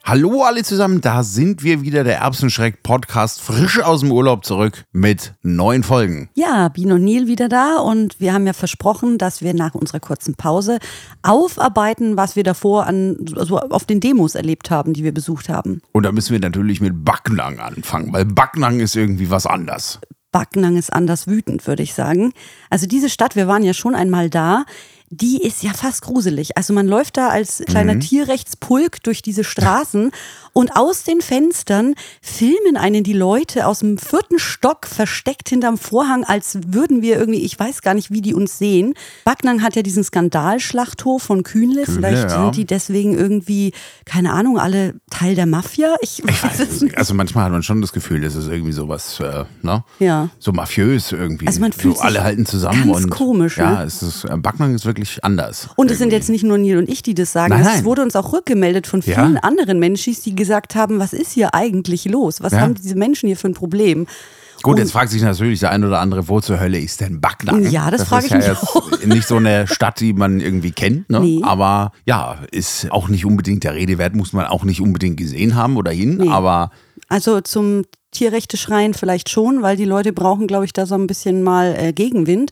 Hallo alle zusammen, da sind wir wieder, der Erbsenschreck-Podcast, frisch aus dem Urlaub zurück mit 9 Folgen. Ja, Biene und Nil wieder da und wir haben ja versprochen, dass wir nach unserer kurzen Pause aufarbeiten, was wir davor auf den Demos erlebt haben, die wir besucht haben. Und da müssen wir natürlich mit Backnang anfangen, weil Backnang ist irgendwie was anders. Backnang ist anders wütend, würde ich sagen. Also diese Stadt, wir waren ja schon einmal da, die ist ja fast gruselig. Also man läuft da als kleiner Tierrechtspulk durch diese Straßen und aus den Fenstern filmen einen die Leute aus dem 4. Stock versteckt hinterm Vorhang, als würden wir irgendwie, ich weiß gar nicht, wie die uns sehen. Backnang hat ja diesen Skandalschlachthof von Kühnle. Vielleicht sind die deswegen irgendwie, keine Ahnung, alle Teil der Mafia. Ich weiß es nicht. Also manchmal hat man schon das Gefühl, das ist irgendwie sowas, ne? Ja. So mafiös irgendwie. Also man fühlt so alle sich halten zusammen. ganz und komisch, ja, ne? es ist, Backnang ist wirklich anders. Und es sind jetzt nicht nur Nil und ich, die das sagen. Nein. Es wurde uns auch rückgemeldet von vielen anderen Menschen, die gesagt haben, was ist hier eigentlich los? Was haben diese Menschen hier für ein Problem? Gut, jetzt fragt sich natürlich der ein oder andere, wo zur Hölle ist denn Backnang? Ja, das frage ich mich mich auch. Jetzt nicht so eine Stadt, die man irgendwie kennt, ne? Nee. Aber ja, ist auch nicht unbedingt der Rede wert, muss man auch nicht unbedingt gesehen haben oder hin, Nee. aber Also zum Tierrechte schreien vielleicht schon, weil die Leute brauchen, glaube ich, da so ein bisschen mal Gegenwind.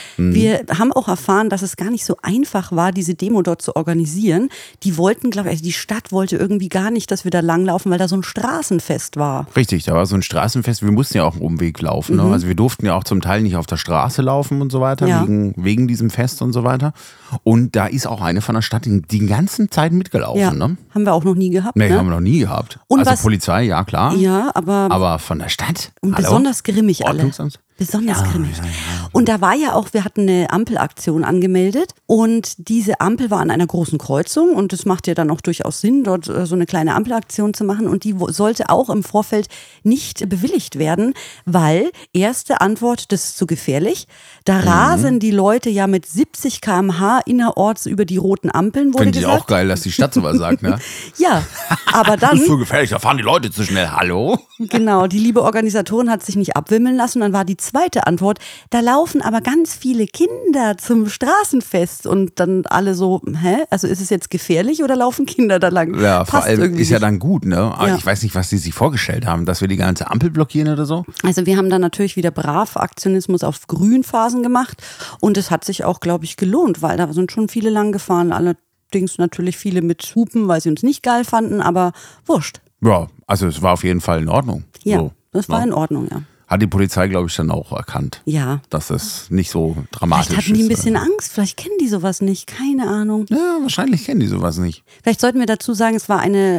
Wir haben auch erfahren, dass es gar nicht so einfach war, diese Demo dort zu organisieren. Die wollten, glaube ich, also die Stadt wollte irgendwie gar nicht, dass wir da langlaufen, weil da so ein Straßenfest war. richtig, da war so ein Straßenfest, wir mussten ja auch einen Umweg laufen, ne? Also wir durften ja auch zum Teil nicht auf der Straße laufen und so weiter, Ja. wegen diesem Fest und so weiter. Und da ist auch eine von der Stadt die ganze Zeit mitgelaufen, Ja, ne? haben wir auch noch nie gehabt. Nee, ne? haben wir noch nie gehabt. Und also was- Polizei, ja klar. Ja, aber von der Stadt? und Hallo? besonders grimmig alle. Ordnungsamt? Besonders grimmig. Und da war ja auch, wir hatten eine Ampelaktion angemeldet und diese Ampel war an einer großen Kreuzung und es macht ja dann auch durchaus Sinn, dort so eine kleine Ampelaktion zu machen und die sollte auch im Vorfeld nicht bewilligt werden, weil erste Antwort, das ist zu gefährlich. Da rasen die Leute ja mit 70 km/h innerorts über die roten Ampeln, wurde Finde ich gesagt. auch geil, dass die Stadt sowas sagt, ne? Ja, aber Das dann... ist so gefährlich, da fahren die Leute zu schnell. Hallo? Genau, die liebe Organisatorin hat sich nicht abwimmeln lassen. Dann war die zweite Antwort, da laufen aber ganz viele Kinder zum Straßenfest und dann alle so, also ist es jetzt gefährlich oder laufen Kinder da lang? Ja, vor Passt allem irgendwie ist ja nicht. dann gut, ne? Aber Ja. ich weiß nicht, was die sich vorgestellt haben, dass wir die ganze Ampel blockieren oder so. Also wir haben dann natürlich wieder brav Aktionismus auf Grünphasen gemacht und es hat sich auch, glaube ich, gelohnt, weil da sind schon viele lang gefahren, allerdings natürlich viele mit Hupen, weil sie uns nicht geil fanden, aber wurscht. Ja, also es war auf jeden Fall in Ordnung. Ja, So, das war ne? in Ordnung, ja. Hat die Polizei, glaube ich, dann auch erkannt, Ja. dass es nicht so dramatisch Vielleicht hatten die ein ist. bisschen Angst, vielleicht kennen die sowas nicht, keine Ahnung. Ja, wahrscheinlich kennen die sowas nicht. Vielleicht sollten wir dazu sagen, es war eine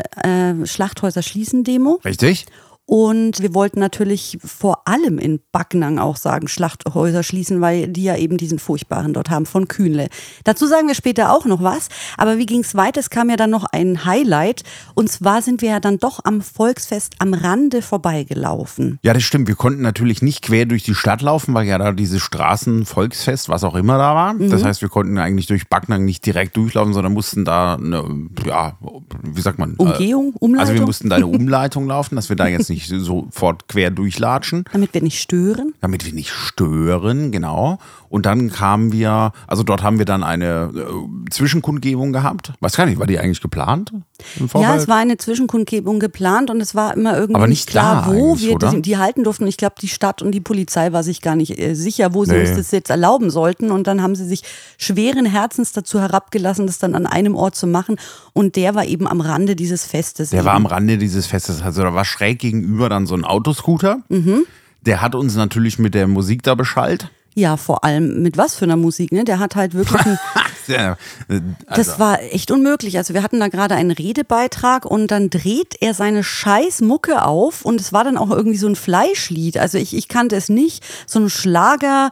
Schlachthäuser-Schließen-Demo Richtig? und wir wollten natürlich vor allem in Backnang auch sagen, Schlachthäuser schließen, weil die ja eben diesen furchtbaren dort haben von Kühnle. Dazu sagen wir später auch noch was, aber wie ging es weiter? Es kam ja dann noch ein Highlight und zwar sind wir ja dann doch am Volksfest am Rande vorbeigelaufen. Ja, das stimmt. Wir konnten natürlich nicht quer durch die Stadt laufen, weil ja da dieses Straßenvolksfest, was auch immer da war. Das heißt, wir konnten eigentlich durch Backnang nicht direkt durchlaufen, sondern mussten da eine, ja, wie sagt man? Umgehung, Umleitung? Also wir mussten da eine Umleitung laufen, dass wir da jetzt nicht sofort quer durchlatschen. Damit wir nicht stören. Damit wir nicht stören, genau. Und dann kamen wir, also dort haben wir dann eine Zwischenkundgebung gehabt. Weiß gar nicht, war die eigentlich geplant im Vorfeld? Ja, es war eine Zwischenkundgebung geplant und es war immer irgendwie Aber nicht nicht klar, da wo eigentlich, wir oder? die halten durften. Ich glaube, die Stadt und die Polizei war sich gar nicht sicher, wo sie Nee. uns das jetzt erlauben sollten. Und dann haben sie sich schweren Herzens dazu herabgelassen, das dann an einem Ort zu machen. Und der war eben am Rande dieses Festes. Der eben. war am Rande dieses Festes, also da war schräg gegenüber dann so ein Autoscooter. Der hat uns natürlich mit der Musik da beschallt. Ja, vor allem mit was für einer Musik, ne? Der hat halt wirklich Ja, das war echt unmöglich. Also wir hatten da gerade einen Redebeitrag und dann dreht er seine scheiß Mucke auf und es war dann auch irgendwie so ein Fleischlied. Also ich kannte es nicht. So ein Schlager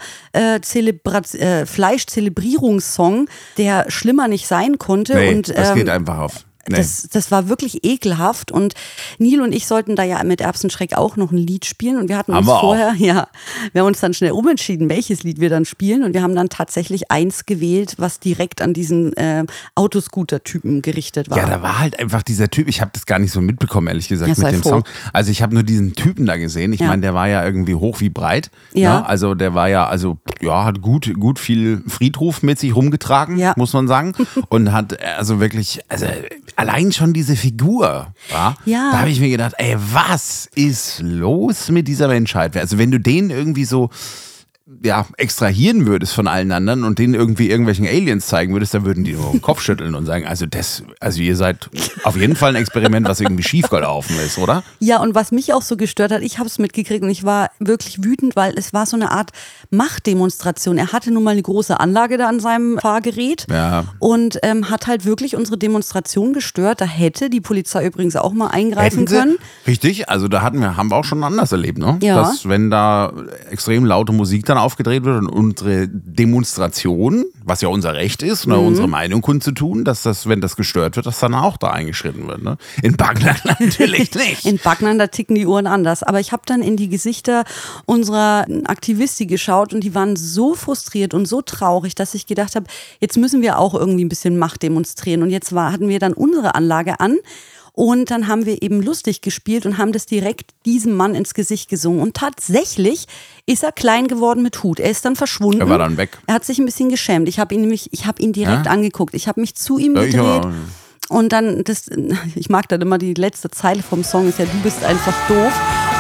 Fleischzelebrierungssong, der schlimmer nicht sein konnte. nee, und, das geht einfach auf. Nee. Das war wirklich ekelhaft und Nil und ich sollten da ja mit Erbsenschreck auch noch ein Lied spielen und wir hatten uns Aber vorher, wir haben uns dann schnell umentschieden, welches Lied wir dann spielen und wir haben dann tatsächlich eins gewählt, was direkt an diesen Autoscooter-Typen gerichtet war. Ja, da war halt einfach dieser Typ, ich habe das gar nicht so mitbekommen, ehrlich gesagt, Ja, sei mit dem froh. Song. Also ich habe nur diesen Typen da gesehen. Ich Ja. meine, der war ja irgendwie hoch wie breit. Ja. Ne? Also der war ja, hat gut viel Friedhof mit sich rumgetragen, Ja. muss man sagen. Und hat also wirklich, allein schon diese Figur, da habe ich mir gedacht, ey, was ist los mit dieser Menschheit? Also wenn du den irgendwie so extrahieren würdest von allen anderen und denen irgendwie irgendwelchen Aliens zeigen würdest, dann würden die nur den Kopf schütteln und sagen, also ihr seid auf jeden Fall ein Experiment, was irgendwie schief gelaufen ist, oder? Ja, und was mich auch so gestört hat, ich habe es mitgekriegt und ich war wirklich wütend, weil es war so eine Art Machtdemonstration. Er hatte nun mal eine große Anlage da an seinem Fahrgerät und hat halt wirklich unsere Demonstration gestört. Da hätte die Polizei übrigens auch mal eingreifen können. Richtig, also da haben wir auch schon anders erlebt, ne? Ja. Dass wenn da extrem laute Musik dann aufgedreht wird und unsere Demonstration, was ja unser Recht ist, unsere Meinung kundzutun, dass das, wenn das gestört wird, dass dann auch da eingeschritten wird. Ne? In Backnang natürlich nicht. In Backnang, da ticken die Uhren anders. Aber ich habe dann in die Gesichter unserer Aktivisti geschaut und die waren so frustriert und so traurig, dass ich gedacht habe, jetzt müssen wir auch irgendwie ein bisschen Macht demonstrieren. Und jetzt hatten wir dann unsere Anlage an. Und dann haben wir eben lustig gespielt und haben das direkt diesem Mann ins Gesicht gesungen. Und tatsächlich ist er klein geworden mit Hut. Er ist dann verschwunden. Er war dann weg. Er hat sich ein bisschen geschämt. Ich habe ihn direkt angeguckt. Ich habe mich zu ihm gedreht. Und dann, ich mag dann immer die letzte Zeile vom Song, ist ja, du bist einfach doof.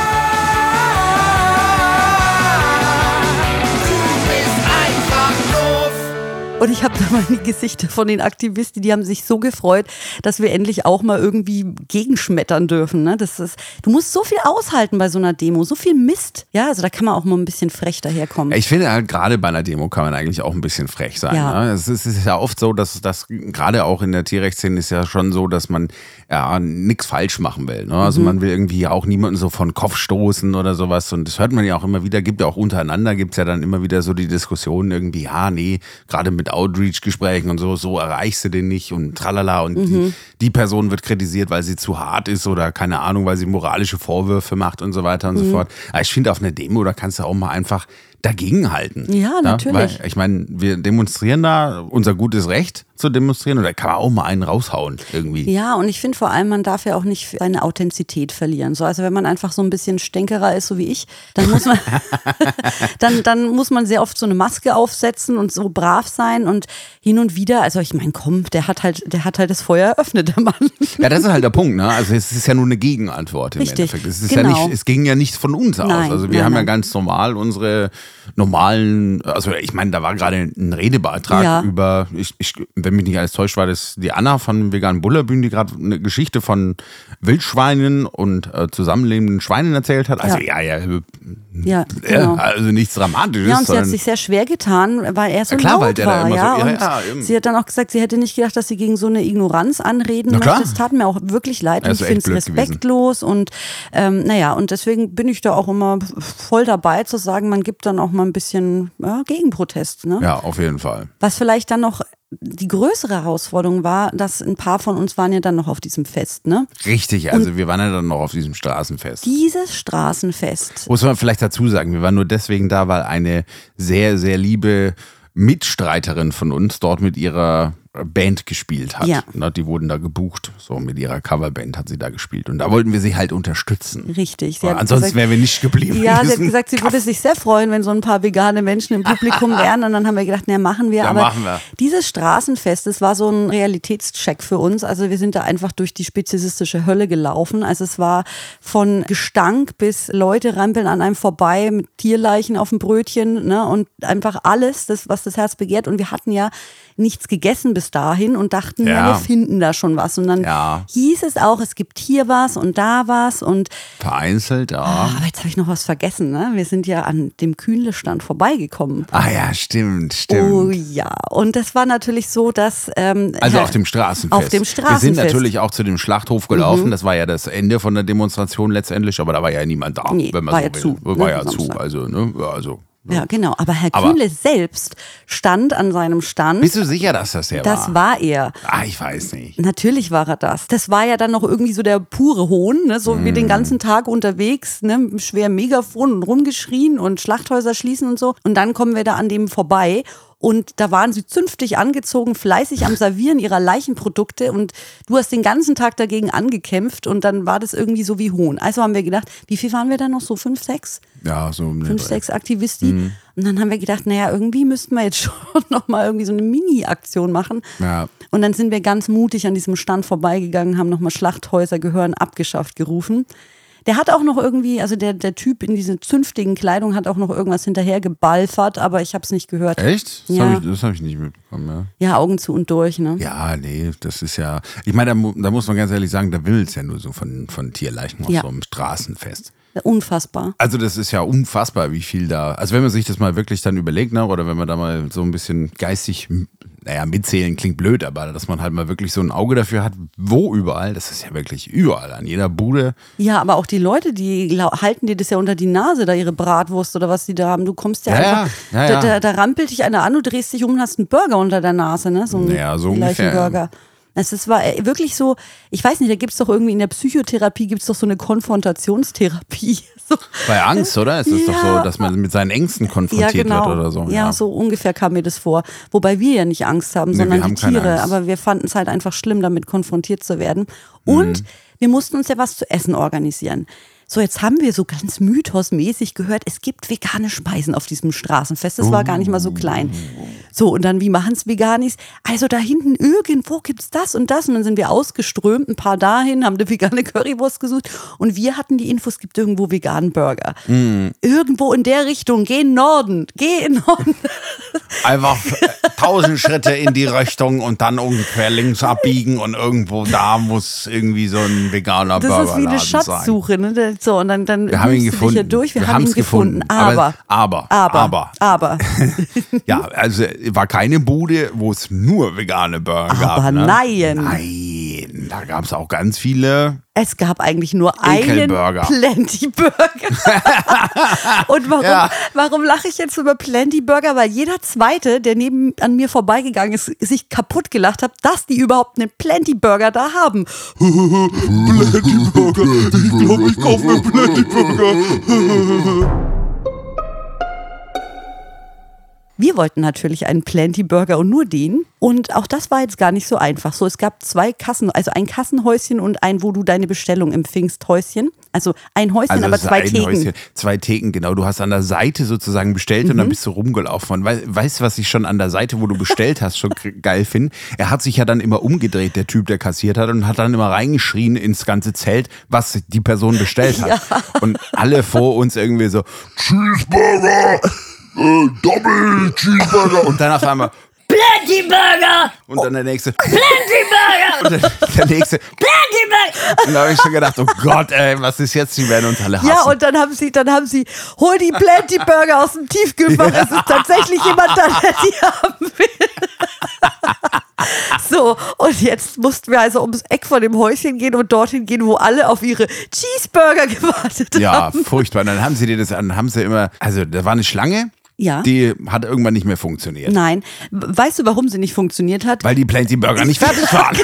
Und ich habe da mal die Gesichter von den Aktivisten, die haben sich so gefreut, dass wir endlich auch mal irgendwie gegenschmettern dürfen. Ne? Du musst so viel aushalten bei so einer Demo, so viel Mist. Ja, also da kann man auch mal ein bisschen frech daherkommen. Ich finde halt, gerade bei einer Demo kann man eigentlich auch ein bisschen frech sein. Ja. Ne? Es ist ja oft so, dass das gerade auch in der Tierrechtsszene ist ja schon so, dass man nichts falsch machen will. Ne? Also man will irgendwie auch niemanden so von Kopf stoßen oder sowas. Und das hört man ja auch immer wieder, gibt ja auch untereinander, gibt es ja dann immer wieder so die Diskussionen irgendwie, gerade mit Outreach-Gesprächen und so erreichst du den nicht und tralala und die Person wird kritisiert, weil sie zu hart ist oder keine Ahnung, weil sie moralische Vorwürfe macht und so weiter und so fort. Aber ich finde, auf einer Demo, da kannst du auch mal einfach dagegenhalten. Ja, natürlich. Weil, ich meine, wir demonstrieren da unser gutes Recht zu demonstrieren und da kann man auch mal einen raushauen irgendwie. Ja, und ich finde vor allem, man darf ja auch nicht seine Authentizität verlieren. So, also wenn man einfach so ein bisschen Stänkerer ist, so wie ich, dann muss man dann muss man sehr oft so eine Maske aufsetzen und so brav sein und hin und wieder, also ich meine, komm, der hat halt das Feuer eröffnet, der Mann. Ja, das ist halt der Punkt, ne? Also es ist ja nur eine Gegenantwort im Endeffekt. Es ist ja nicht, es ging ja nicht von uns aus. Also wir haben ja ganz normal unsere normalen, also ich meine, da war gerade ein Redebeitrag über, wenn mich nicht alles täuscht, war das die Anna von Vegan Bullerbühnen, die gerade eine Geschichte von Wildschweinen und zusammenlebenden Schweinen erzählt hat. Also genau. Also nichts Dramatisches. Ja, und sie hat sich sehr schwer getan, weil er so laut war. Sie hat dann auch gesagt, sie hätte nicht gedacht, dass sie gegen so eine Ignoranz anreden möchte. Das tat mir auch wirklich leid. Und ich finde es respektlos gewesen. Und und deswegen bin ich da auch immer voll dabei zu sagen, man gibt dann auch mal ein bisschen Gegenprotest. Ne? Ja, auf jeden Fall. Was vielleicht dann noch die größere Herausforderung war, dass ein paar von uns waren ja dann noch auf diesem Fest, ne? Richtig, also wir waren ja dann noch auf diesem Straßenfest. Dieses Straßenfest. Muss man vielleicht dazu sagen, wir waren nur deswegen da, weil eine sehr, sehr liebe Mitstreiterin von uns dort mit ihrer Band gespielt hat. Ja. Die wurden da gebucht, so mit ihrer Coverband hat sie da gespielt und da wollten wir sie halt unterstützen. Richtig. Ansonsten wären wir nicht geblieben. Ja, sie hat gesagt, sie würde sich sehr freuen, wenn so ein paar vegane Menschen im Publikum wären und dann haben wir gedacht, machen wir. Aber dieses Straßenfest, das war so ein Realitätscheck für uns, also wir sind da einfach durch die speziesistische Hölle gelaufen, also es war von Gestank bis Leute rampeln an einem vorbei mit Tierleichen auf dem Brötchen, ne? Und einfach alles, was das Herz begehrt und wir hatten ja nichts gegessen bis dahin und dachten, wir finden da schon was. Und dann hieß es auch, es gibt hier was und da was. Und vereinzelt, aber jetzt habe ich noch was vergessen. Ne? Wir sind ja an dem Kühnle-Stand vorbeigekommen. Ah ja, stimmt. Oh ja, und das war natürlich so, dass... also auf dem Straßenfest. Auf dem Straßenfest. Wir sind natürlich auch zu dem Schlachthof gelaufen. Das war ja das Ende von der Demonstration letztendlich, aber da war ja niemand da. Nee, wenn man war so ja zu. War ja zu, also... Ja, genau. Aber Herr Kühnle selbst stand an seinem Stand. Bist du sicher, dass das er war? Das war er. Ich weiß nicht. Natürlich war er das. Das war ja dann noch irgendwie so der pure Hohn, ne? So wie den ganzen Tag unterwegs, ne? Schwer Megafon und rumgeschrien und Schlachthäuser schließen und so. Und dann kommen wir da an dem vorbei. Und da waren sie zünftig angezogen, fleißig am Servieren ihrer Leichenprodukte und du hast den ganzen Tag dagegen angekämpft und dann war das irgendwie so wie Hohn. Also haben wir gedacht, wie viel waren wir da noch? So 5, 6? Ja, so 5, 6 Aktivisten. Und dann haben wir gedacht, naja, irgendwie müssten wir jetzt schon nochmal irgendwie so eine Mini-Aktion machen. Ja. Und dann sind wir ganz mutig an diesem Stand vorbeigegangen, haben nochmal Schlachthäuser gehören abgeschafft gerufen. Der hat auch noch irgendwie, also der Typ in dieser zünftigen Kleidung hat auch noch irgendwas hinterher gebalfert, aber ich habe es nicht gehört. Echt? Das Ja. hab ich nicht mitbekommen, ja. Ja, Augen zu und durch, ne? Ja, nee, das ist ja, ich meine, da muss man ganz ehrlich sagen, da will es ja nur so von Tierleichen auf Ja. so einem Straßenfest. Unfassbar. Also das ist ja unfassbar, wie viel da, also wenn man sich das mal wirklich dann überlegt, ne, oder wenn man da mal so ein bisschen geistig, naja, mitzählen klingt blöd, aber dass man halt mal wirklich so ein Auge dafür hat, wo überall, das ist ja wirklich überall, an jeder Bude. Ja, aber auch die Leute, die halten dir das ja unter die Nase, da ihre Bratwurst oder was die da haben. Du kommst ja, Ja, einfach, ja, ja. Da rampelt dich einer an, du drehst dich um und hast einen Burger unter der Nase, ne? So einen Ja, so ungefähr. Leichenburger. Es war wirklich so, ich weiß nicht, da gibt es doch irgendwie in der Psychotherapie, gibt es doch so eine Konfrontationstherapie. So. Bei Angst, oder? Es ist doch Ja. so, dass man mit seinen Ängsten konfrontiert wird oder so. Ja, so ungefähr kam mir das vor. Wobei wir ja nicht Angst haben, Nee, sondern wir haben die keine Tiere. Angst. Aber wir fanden es halt einfach schlimm, damit konfrontiert zu werden. Und wir mussten uns ja was zu essen organisieren. So, jetzt haben wir so ganz mythosmäßig gehört, es gibt vegane Speisen auf diesem Straßenfest. Das war gar nicht mal so klein. So, und dann, wie machen es Veganis? Also da hinten irgendwo gibt's das und das. Und dann sind wir ausgeströmt, ein paar dahin, haben eine vegane Currywurst gesucht. Und wir hatten die Infos, es gibt irgendwo veganen Burger. Irgendwo in der Richtung, geh in Norden. Einfach 1000 Schritte in die Richtung und dann ungefähr links abbiegen und irgendwo da muss irgendwie so ein veganer Das Burgerladen ist wie eine sein. Schatzsuche. Ne? So, und dann Wir haben ihn wühlst du dich gefunden. hier durch. Wir haben haben's ihn gefunden. Aber. Ja, also war keine Bude, wo es nur vegane Burger gab. Aber Ne? nein. Nein, da gab es auch ganz viele. Es gab eigentlich nur einen Ekelburger. Plenty Burger. Und Ja. warum lache ich jetzt über Plenty Burger? Weil jeder Zweite, der an mir vorbeigegangen ist, sich kaputt gelacht hat, dass die überhaupt einen Plenty Burger da haben. Plenty Burger, ich glaube, ich kaufe mir Plenty Burger. Wir wollten natürlich einen Plenty Burger und nur den. Und auch das war jetzt gar nicht so einfach. So, es gab 2 Kassen, also ein Kassenhäuschen und ein, wo du deine Bestellung empfingst, Häuschen. Also ein Häuschen, aber es ist 2 ein Theken. Häuschen, 2 Theken, genau. Du hast an der Seite sozusagen bestellt und dann bist du rumgelaufen. Und weißt du, was ich schon an der Seite, wo du bestellt hast, schon geil finde? Er hat sich ja dann immer umgedreht, der Typ, der kassiert hat, und hat dann immer reingeschrien ins ganze Zelt, was die Person bestellt hat. Ja. Und alle vor uns irgendwie so, Cheeseburger, Double Cheeseburger. Und dann auf einmal, Plenty Burger! und dann der nächste, Plenty Burger! und dann der nächste. Plenty Burger! Und da habe ich schon gedacht, oh Gott, ey, was ist jetzt? Die werden uns alle hassen. Ja, und dann haben sie, hol die Plenty Burger aus dem Tiefkühlfach. Es ist tatsächlich jemand da, der die haben will. So, und jetzt mussten wir also ums Eck von dem Häuschen gehen und dorthin gehen, wo alle auf ihre Cheeseburger gewartet Ja, haben. furchtbar. Dann haben sie immer, also da war eine Schlange, Ja. die hat irgendwann nicht mehr funktioniert. Nein. Weißt du, warum sie nicht funktioniert hat? Weil die Plenty Burger nicht fertig waren.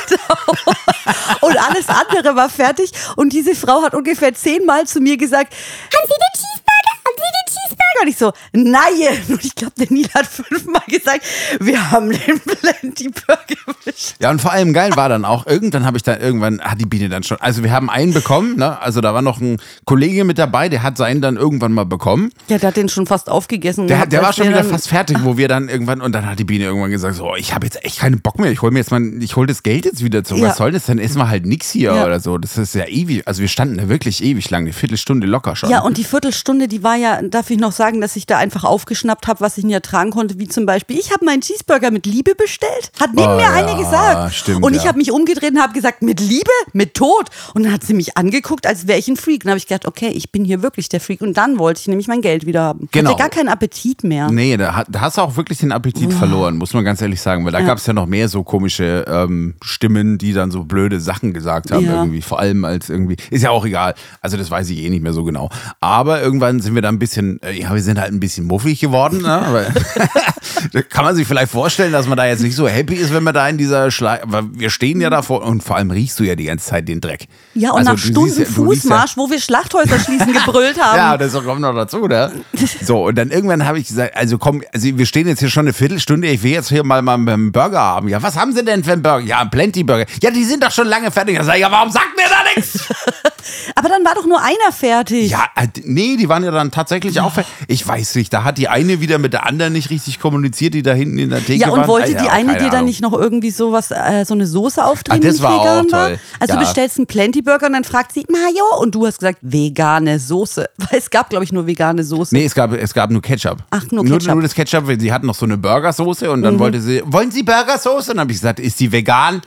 Und alles andere war fertig. Und diese Frau hat ungefähr 10-mal zu mir gesagt, haben Sie den Cheeseburger? Haben Sie den Cheeseburger? Und ich so, nein. Und ich glaube, der Neil hat 5-mal gesagt, wir haben den Plenty Burger bestellt. Ja, und vor allem geil war dann auch, irgendwann hat die Biene dann schon, also wir haben einen bekommen, ne? Also da war noch ein Kollege mit dabei, der hat seinen dann irgendwann mal bekommen. Ja, der hat den schon fast aufgegessen. Der gehabt, war als schon der wieder dann- fast fertig, wo wir dann irgendwann, und dann hat die Biene irgendwann gesagt, so, ich habe jetzt echt keinen Bock mehr, ich hol das Geld jetzt wieder zurück, Ja. was soll das, dann essen wir halt nix hier Ja. oder so, das ist ja ewig, also wir standen da wirklich ewig lang, eine Viertelstunde locker schon. Ja, und die Viertelstunde, die war ja, darf ich noch sagen, dass ich da einfach aufgeschnappt habe, was ich nicht ertragen konnte, wie zum Beispiel, ich habe meinen Cheeseburger mit Liebe bestellt. Hat neben mir ja, eine gesagt. stimmt, und ich ja. habe mich umgedreht und habe gesagt, mit Liebe? Mit Tod? Und dann hat sie mich angeguckt, als wäre ich ein Freak. Und dann habe ich gedacht, okay, ich bin hier wirklich der Freak. Und dann wollte ich nämlich mein Geld wieder haben. Genau. Hatte gar keinen Appetit mehr. Nee, da hast du auch wirklich den Appetit verloren, muss man ganz ehrlich sagen, weil da gab es ja noch mehr so komische Stimmen, die dann so blöde Sachen gesagt haben, Ja. irgendwie, vor allem als irgendwie, ist ja auch egal, also das weiß ich eh nicht mehr so genau, aber irgendwann sind wir da ein bisschen, ja, wir sind halt ein bisschen muffig geworden. Ne? Aber da kann man sich vielleicht vorstellen, dass man da jetzt nicht so happy ist, wenn man da in dieser aber wir stehen ja davor und vor allem riechst du ja die ganze Zeit den Dreck. Ja, und also, nach Stunden Fußmarsch, wo wir Schlachthäuser schließen, gebrüllt haben. Ja, das kommt noch dazu, ne? So, und dann irgendwann habe ich gesagt, also komm, wir stehen jetzt hier schon eine Viertelstunde, ich will jetzt hier mal einen Burger haben. Ja, was haben Sie denn für einen Burger? Ja, einen Plenty-Burger. Ja, die sind doch schon lange fertig. Ich sage, ja, warum sagt mir da nichts? Aber dann war doch nur einer fertig. Ja, nee, die waren ja dann tatsächlich auch fertig. Ich weiß nicht, da hat die eine wieder mit der anderen nicht richtig kommuniziert, die da hinten in der Theke waren. Ja, und wollte ja, die eine dir dann nicht noch irgendwie sowas, so eine Soße aufdrehen, das war vegan auch toll. Also ja. du bestellst einen Plenty-Burger und dann fragt sie, Mayo, und du hast gesagt, vegane Soße. Weil es gab, glaube ich, nur vegane Soße. Nee, es gab nur Ketchup. Ach, nur Ketchup. Nur das Ketchup, weil sie hatten noch so eine Burgersoße und dann wollte sie, wollen Sie Burgersoße? Und dann habe ich gesagt, ist die vegan?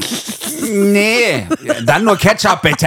Nee, dann nur Ketchup bitte.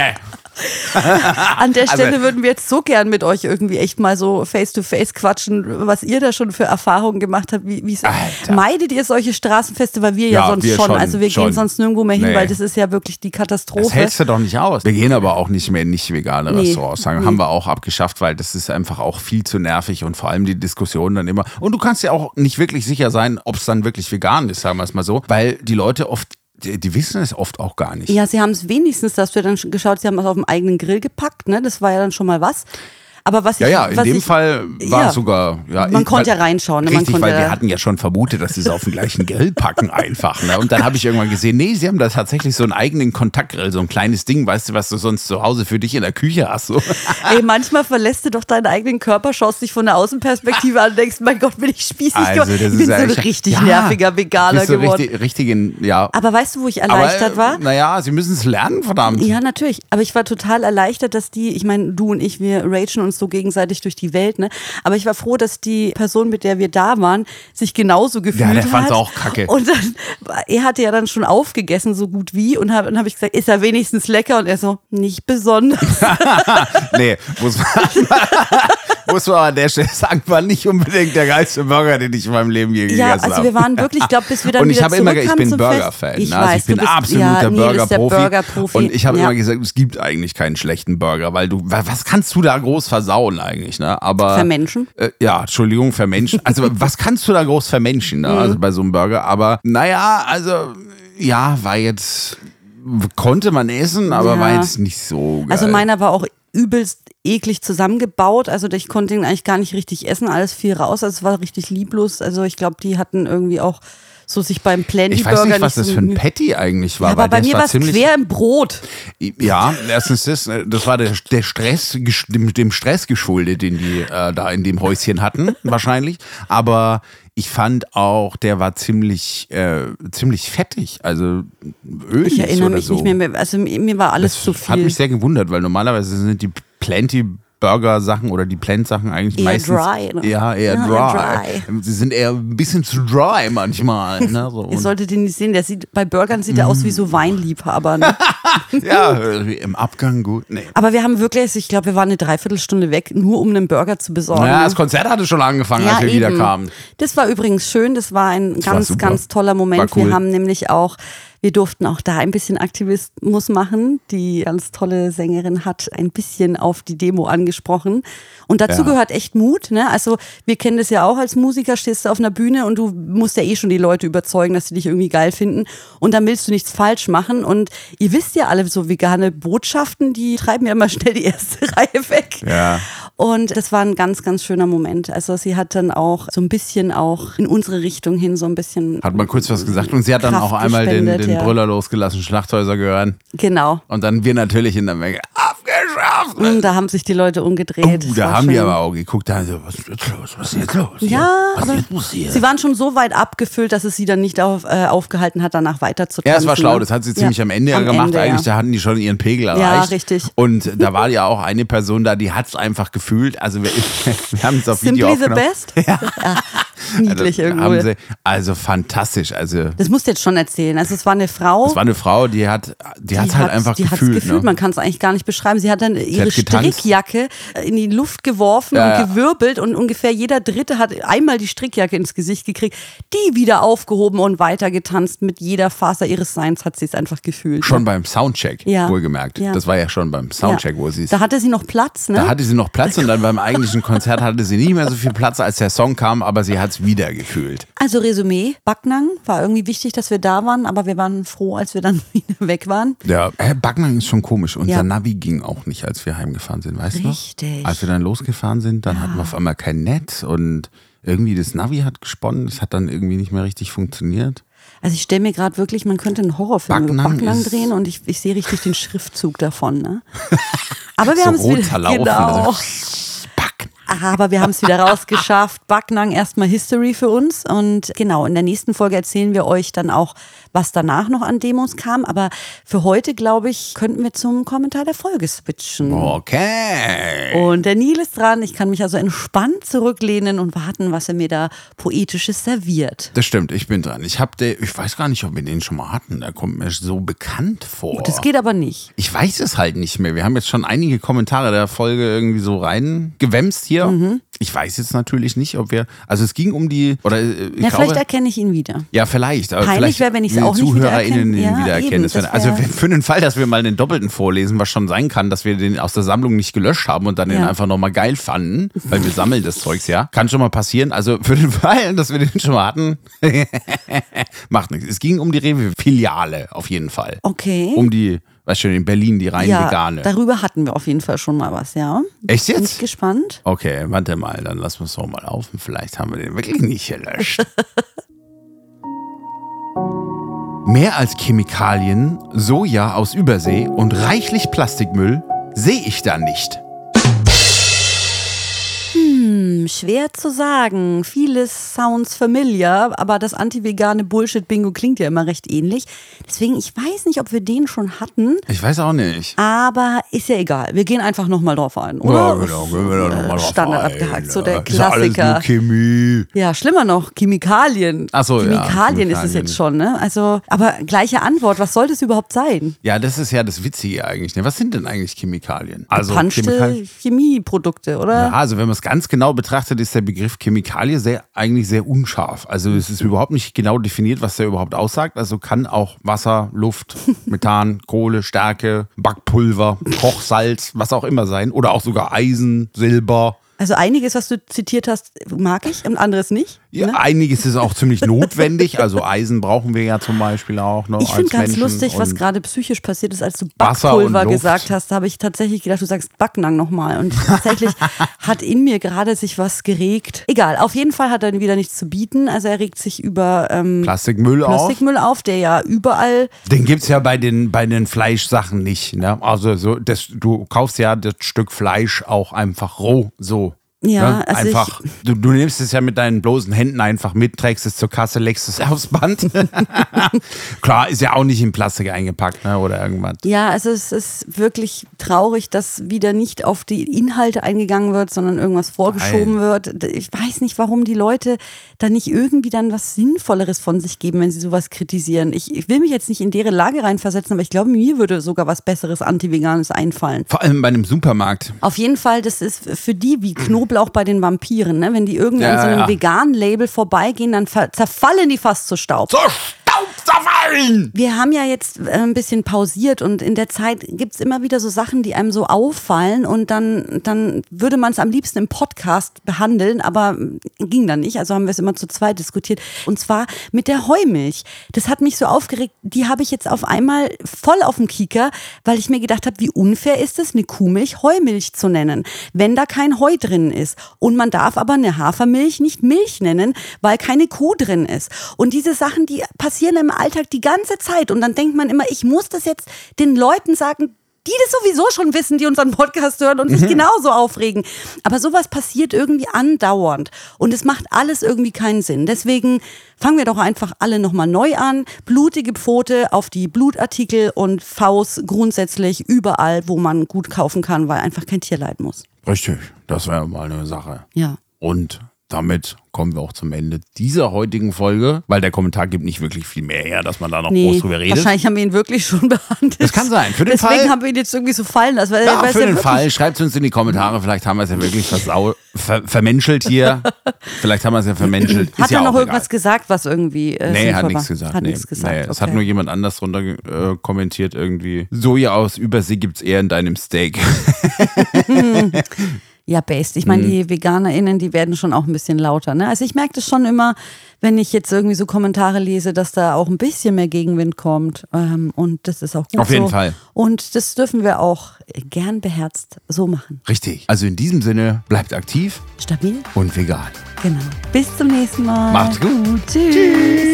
An der Stelle würden wir jetzt so gern mit euch irgendwie echt mal so face-to-face quatschen, was ihr da schon für Erfahrungen gemacht habt. Meidet ihr solche Straßenfeste, weil wir ja sonst wir schon. Also wir gehen sonst nirgendwo mehr hin, weil das ist ja wirklich die Katastrophe. Das hältst du doch nicht aus. Wir gehen aber auch nicht mehr in nicht vegane Restaurants. Haben wir auch abgeschafft, weil das ist einfach auch viel zu nervig und vor allem die Diskussion dann immer. Und du kannst ja auch nicht wirklich sicher sein, ob es dann wirklich vegan ist, sagen wir es mal so, weil die Leute oft die wissen es oft auch gar nicht. Ja, sie haben es wenigstens, dass wir dann geschaut, sie haben es auf dem eigenen Grill gepackt, ne? Das war ja dann schon mal was. Aber was in dem Fall war es sogar. Ja, man konnte ja reinschauen. Ne? Richtig, weil wir hatten ja schon vermutet, dass sie es auf den gleichen Grill packen einfach. Ne? Und dann habe ich irgendwann gesehen, nee, sie haben da tatsächlich so einen eigenen Kontaktgrill, so ein kleines Ding, weißt du, was du sonst zu Hause für dich in der Küche hast. So. Ey, manchmal verlässt du doch deinen eigenen Körper, schaust dich von der Außenperspektive an und denkst, mein Gott, bin ich spießig geworden. Ich bin so ein richtig nerviger Veganer geworden. Ja. Aber weißt du, wo ich erleichtert war? Naja, sie müssen es lernen, verdammt. Ja, natürlich. Aber ich war total erleichtert, dass ich meine, du und ich, wir ragen uns so gegenseitig durch die Welt, ne? Aber ich war froh, dass die Person, mit der wir da waren, sich genauso gefühlt hat. Ja, der fand es auch kacke. Und dann, er hatte ja dann schon aufgegessen, so gut wie, und dann habe ich gesagt, ist er wenigstens lecker? Und er so, nicht besonders. Nee, muss man aber an der Stelle sagen, war nicht unbedingt der geilste Burger, den ich in meinem Leben je gegessen habe. Ja, also wir waren wirklich, ich glaube, bis wir dann und wieder zurückkamen ich bin Burger-Fan. Ich weiß, ich bin absoluter Burger-Profi. Und ich habe immer gesagt, es gibt eigentlich keinen schlechten Burger, weil was kannst du da groß versauen eigentlich? Ne? Aber, vermenschen? Ja, Entschuldigung, vermenschen. Also was kannst du da groß vermenschen, ne? Also bei so einem Burger? Aber naja, also ja, konnte man essen, aber war jetzt nicht so geil. Also meiner war auch übelst eklig zusammengebaut, also ich konnte ihn eigentlich gar nicht richtig essen, alles fiel raus, also es war richtig lieblos, also ich glaube, die hatten irgendwie auch so sich beim Plenty-Burger. Ich weiß nicht, was das für ein Patty eigentlich war. Ja, aber bei mir war es quer im Brot. Ja, erstens das war der Stress, dem Stress geschuldet, den die da in dem Häuschen hatten, wahrscheinlich. Aber ich fand auch, der war ziemlich fettig, also ölig. Ich erinnere mich so. nicht mehr, also mir war alles zu viel. Das hat mich sehr gewundert, weil normalerweise sind die Plenty-Burger-Sachen oder die Plant-Sachen eigentlich eher meistens dry, ne? Ja, eher dry. Sie sind eher ein bisschen zu dry manchmal. Ne? So. Ihr solltet ihn nicht sehen, bei Burgern sieht er aus wie so Weinliebhaber. Ne? Ja, im Abgang gut. Nee. Aber wir haben wirklich, ich glaube, wir waren eine Dreiviertelstunde weg, nur um einen Burger zu besorgen. Ja, das Konzert hatte schon angefangen, als wir wieder kamen. Das war übrigens schön, das war ein ganz toller Moment. Cool. Wir haben nämlich wir durften auch da ein bisschen Aktivismus machen. Die ganz tolle Sängerin hat ein bisschen auf die Demo angesprochen. Und dazu gehört echt Mut. Ne? Also wir kennen das ja auch als Musiker, stehst du auf einer Bühne und du musst ja eh schon die Leute überzeugen, dass sie dich irgendwie geil finden. Und dann willst du nichts falsch machen. Und ihr wisst ja alle, so vegane Botschaften, die treiben ja immer schnell die erste Reihe weg. Ja. Und das war ein ganz, ganz schöner Moment. Also sie hat dann auch so ein bisschen auch in unsere Richtung hin so ein bisschen. Hat mal kurz was gesagt und sie hat dann auch einmal den Brüller losgelassen, Schlachthäuser gehören. Genau. Und dann wir natürlich in der Menge abgeschafft. Und da haben sich die Leute umgedreht. Da haben die aber auch geguckt, da so, was ist jetzt los? Was ist jetzt los? Ja, aber sie waren schon so weit abgefüllt, dass es sie dann nicht aufgehalten hat, danach weiter zu tanzen. Ja, es war schlau, das hat sie ziemlich am Ende gemacht. Eigentlich, da hatten die schon ihren Pegel erreicht. Ja, richtig. Und da war ja auch eine Person da, die hat es einfach gefühlt. Also wir haben es auf Video aufgenommen. Simply the best? Ja. Niedlich irgendwo. Also fantastisch. Also das musst du jetzt schon erzählen. Also es war eine Frau. Es war eine Frau, die hat halt einfach gefühlt. Ne? Man kann es eigentlich gar nicht beschreiben. Sie hat dann ihre Strickjacke in die Luft geworfen und gewirbelt und ungefähr jeder Dritte hat einmal die Strickjacke ins Gesicht gekriegt, die wieder aufgehoben und weiter getanzt. Mit jeder Faser ihres Seins hat sie es einfach gefühlt. Schon beim Soundcheck, wohlgemerkt. Ja. Das war ja schon beim Soundcheck, wo sie es... Da hatte sie noch Platz, ne? Da hatte sie noch Platz und dann beim eigentlichen Konzert hatte sie nicht mehr so viel Platz, als der Song kam, aber sie hat es wieder gefühlt. Also Resümee, Backnang war irgendwie wichtig, dass wir da waren, aber wir waren froh, als wir dann wieder weg waren. Ja, Backnang ist schon komisch. Unser Navi ging auch nicht, als wir heimgefahren sind, weißt du? Richtig. Als wir dann losgefahren sind, dann hatten wir auf einmal kein Netz und irgendwie das Navi hat gesponnen, das hat dann irgendwie nicht mehr richtig funktioniert. Also ich stelle mir gerade wirklich, man könnte einen Horrorfilm über Backnang drehen und ich sehe richtig den Schriftzug davon. Ne? Aber wir so haben es wieder, genau. Aber wir haben es wieder rausgeschafft. Backnang erstmal History für uns. Und genau, in der nächsten Folge erzählen wir euch dann auch, was danach noch an Demos kam. Aber für heute, glaube ich, könnten wir zum Kommentar der Folge switchen. Okay. Und der Nil ist dran. Ich kann mich also entspannt zurücklehnen und warten, was er mir da Poetisches serviert. Das stimmt, ich bin dran. Ich weiß gar nicht, ob wir den schon mal hatten. Der kommt mir so bekannt vor. Das geht aber nicht. Ich weiß es halt nicht mehr. Wir haben jetzt schon einige Kommentare der Folge irgendwie so reingewämst hier. Mhm. Ich weiß jetzt natürlich nicht, ob wir, also es ging um die, oder ich glaube, vielleicht erkenne ich ihn wieder. Ja, vielleicht. Peinlich wäre, wenn ich es auch nicht ZuhörerInnen wiedererkenne. wiedererkennen. Also für den Fall, dass wir mal den Doppelten vorlesen, was schon sein kann, dass wir den aus der Sammlung nicht gelöscht haben und dann den einfach nochmal geil fanden, weil wir sammeln das Zeugs ja. Kann schon mal passieren. Also für den Fall, dass wir den schon mal hatten, macht nichts. Es ging um die Rewe-Filiale auf jeden Fall. Okay. Um die, weißt du, in Berlin, die rein vegane. Darüber hatten wir auf jeden Fall schon mal was, ja. Echt jetzt? Bin ich gespannt. Okay, warte mal, dann lassen wir es doch mal laufen. Vielleicht haben wir den wirklich nicht gelöscht. Mehr als Chemikalien, Soja aus Übersee und reichlich Plastikmüll sehe ich da nicht. Schwer zu sagen. Vieles sounds familiar, aber das anti-vegane Bullshit-Bingo klingt ja immer recht ähnlich. Deswegen, ich weiß nicht, ob wir den schon hatten. Ich weiß auch nicht. Aber ist ja egal. Wir gehen einfach nochmal drauf ein, oder? Ja, genau. Gehen wir da noch mal drauf Standard ein. abgehakt, so der Ist ja Klassiker. alles nur Chemie. Ja, schlimmer noch, Chemikalien. Ach so, Chemikalien ist es jetzt schon, ne? Also, aber gleiche Antwort, was soll das überhaupt sein? Ja, das ist ja das Witzige eigentlich. Ne? Was sind denn eigentlich Chemikalien? Also Chemieprodukte, oder? Ja, also wenn man es ganz genau betrachtet, ist der Begriff Chemikalie eigentlich sehr unscharf. Also es ist überhaupt nicht genau definiert, was der überhaupt aussagt. Also kann auch Wasser, Luft, Methan, Kohle, Stärke, Backpulver, Kochsalz, was auch immer sein. Oder auch sogar Eisen, Silber. Also einiges, was du zitiert hast, mag ich und anderes nicht. Ja, einiges ist auch ziemlich notwendig. Also Eisen brauchen wir ja zum Beispiel auch noch. Ich finde ganz lustig, was gerade psychisch passiert ist, als du Backpulver gesagt hast. Da habe ich tatsächlich gedacht, du sagst Backnang nochmal. Und tatsächlich hat in mir gerade sich was geregt. Egal, auf jeden Fall hat er wieder nichts zu bieten. Also er regt sich über Plastikmüll auf, der ja überall... Den gibt es ja bei den Fleischsachen nicht. Ne? Also du kaufst ja das Stück Fleisch auch einfach roh so. Ja, also einfach, du nimmst es ja mit deinen bloßen Händen einfach mit, trägst es zur Kasse, legst es aufs Band. Klar, ist ja auch nicht in Plastik eingepackt, ne, oder irgendwas. Ja, also es ist wirklich traurig, dass wieder nicht auf die Inhalte eingegangen wird, sondern irgendwas vorgeschoben wird. Ich weiß nicht, warum die Leute da nicht irgendwie dann was Sinnvolleres von sich geben, wenn sie sowas kritisieren. Ich will mich jetzt nicht in deren Lage reinversetzen, aber ich glaube, mir würde sogar was Besseres Anti-Veganes einfallen. Vor allem bei einem Supermarkt. Auf jeden Fall, das ist für die wie Knoblauch bei den Vampiren, ne? Wenn die irgendwie an so einem veganen Label vorbeigehen, dann zerfallen die fast zu Staub. Zerfallen! Wir haben ja jetzt ein bisschen pausiert und in der Zeit gibt es immer wieder so Sachen, die einem so auffallen und dann würde man es am liebsten im Podcast behandeln, aber ging dann nicht, also haben wir es immer zu zweit diskutiert. Und zwar mit der Heumilch. Das hat mich so aufgeregt, die habe ich jetzt auf einmal voll auf dem Kieker, weil ich mir gedacht habe, wie unfair ist es, eine Kuhmilch Heumilch zu nennen, wenn da kein Heu drin ist. Und man darf aber eine Hafermilch nicht Milch nennen, weil keine Kuh drin ist. Und diese Sachen, die passieren im Alltag die ganze Zeit. Und dann denkt man immer, ich muss das jetzt den Leuten sagen, die das sowieso schon wissen, die unseren Podcast hören und sich genauso aufregen. Aber sowas passiert irgendwie andauernd. Und es macht alles irgendwie keinen Sinn. Deswegen fangen wir doch einfach alle nochmal neu an. Blutige Pfote auf die Blutartikel und Faust grundsätzlich überall, wo man gut kaufen kann, weil einfach kein Tier leiden muss. Richtig, das wäre mal eine Sache. Ja. Und damit kommen wir auch zum Ende dieser heutigen Folge, weil der Kommentar gibt nicht wirklich viel mehr her, dass man da noch groß drüber redet. Wahrscheinlich haben wir ihn wirklich schon behandelt. Das kann sein. Für den Fall. Deswegen haben wir ihn jetzt irgendwie so fallen lassen. Weil Ja, für den Fall. Schreibt es uns in die Kommentare. Vielleicht haben wir es ja wirklich vermenschelt hier. Vielleicht haben wir es ja vermenschelt. Hat er noch egal. irgendwas gesagt, was irgendwie Nee, hat nichts gesagt. Hat nichts gesagt. Nee, es hat nur jemand anders drunter kommentiert irgendwie. Soja aus Übersee gibt's eher in deinem Steak. Ja, based. Ich meine, die VeganerInnen, die werden schon auch ein bisschen lauter. Ne? Also ich merke das schon immer, wenn ich jetzt irgendwie so Kommentare lese, dass da auch ein bisschen mehr Gegenwind kommt. Und das ist auch gut so. Auf jeden Fall. Und das dürfen wir auch gern beherzt so machen. Richtig. Also in diesem Sinne, bleibt aktiv. Stabil. Und vegan. Genau. Bis zum nächsten Mal. Macht's gut. Tschüss.